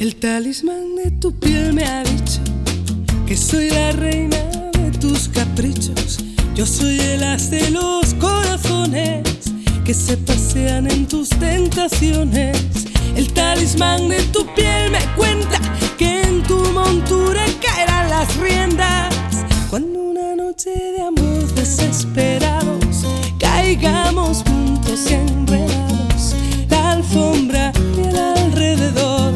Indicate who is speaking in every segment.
Speaker 1: El talismán de tu piel me ha dicho que soy la reina de tus caprichos. Yo soy el as de los corazones que se pasean en tus tentaciones. El talismán de tu piel me cuenta que en tu montura caerán las riendas cuando una noche de amor desesperados caigamos juntos y enredados. La alfombra y el alrededor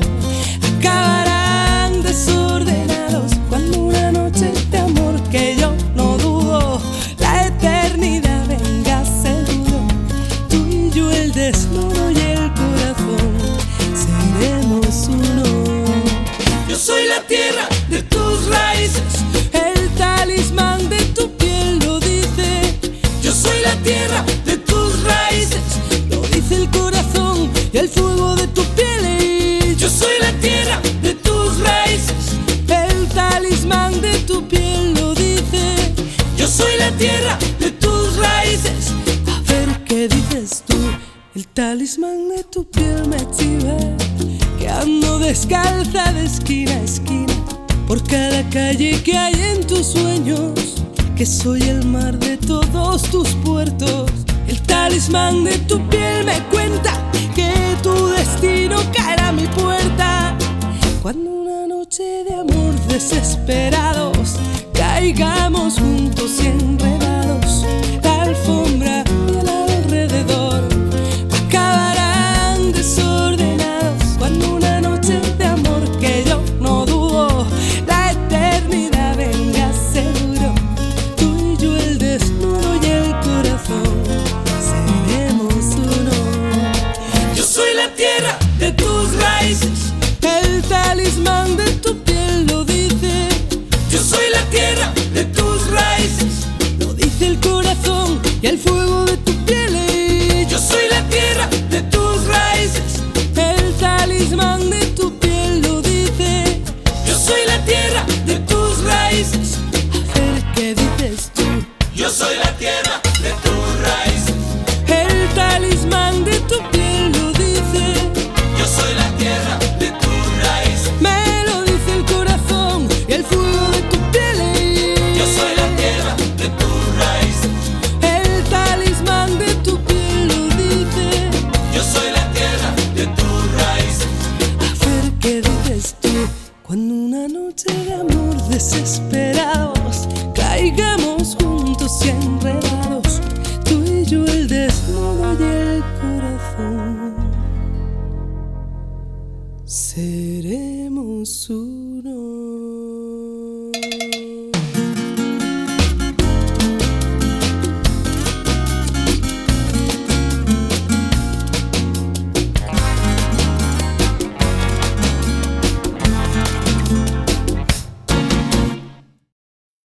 Speaker 1: acabarán desordenados cuando una noche de amor que yo no dudo la eternidad venga seguro. Tú y yo, el desnudo y el corazón, seremos uno. Yo soy la tierra de tus raíces, el talismán de tu piel lo dice. Yo soy la tierra de tus raíces, lo dice el corazón y el fuego de tu piel. Yo soy la tierra de tus raíces, el talismán de tu piel lo dice. Yo soy la tierra de tus raíces. A ver qué dices tú. El talismán de tu piel me chiva que ando descalza de esquina a esquina por cada calle que hay en tus sueños, que soy el mar de todos tus puertos. El talismán de tu piel me cuenta que tu destino caerá a mi puerta cuando una noche de amor desesperados caigamos juntos y enredados. La alfombra y el alrededor acabarán desordenados cuando una noche de amor que yo no dudo la eternidad venga seguro. Tú y yo, el desnudo y el corazón, seremos uno. Yo soy la tierra de tus raíces, el talismán de tu piel lo dice. Yo soy la tierra de tus raíces, lo dice el corazón y el fuego de tu piel. Yo soy la tierra de tus raíces, el talismán de tu piel lo dice. Yo soy la tierra de tus raíces. A ver qué dices tú.
Speaker 2: Yo soy la tierra de tus raíces,
Speaker 1: El talismán de tu piel lo dice.
Speaker 2: yo soy la tierra de tus raíces,
Speaker 1: Me lo dice el corazón y el fuego de tu piel.
Speaker 2: yo soy la tierra de tus raíces,
Speaker 1: El talismán de tu piel lo dice.
Speaker 2: yo soy la tierra de tus raíces,
Speaker 1: A ver qué dices tú. Cuando una noche de amor desesperados caigamos juntos y enredados, tú y yo, el desnudo y el corazón, seremos uno.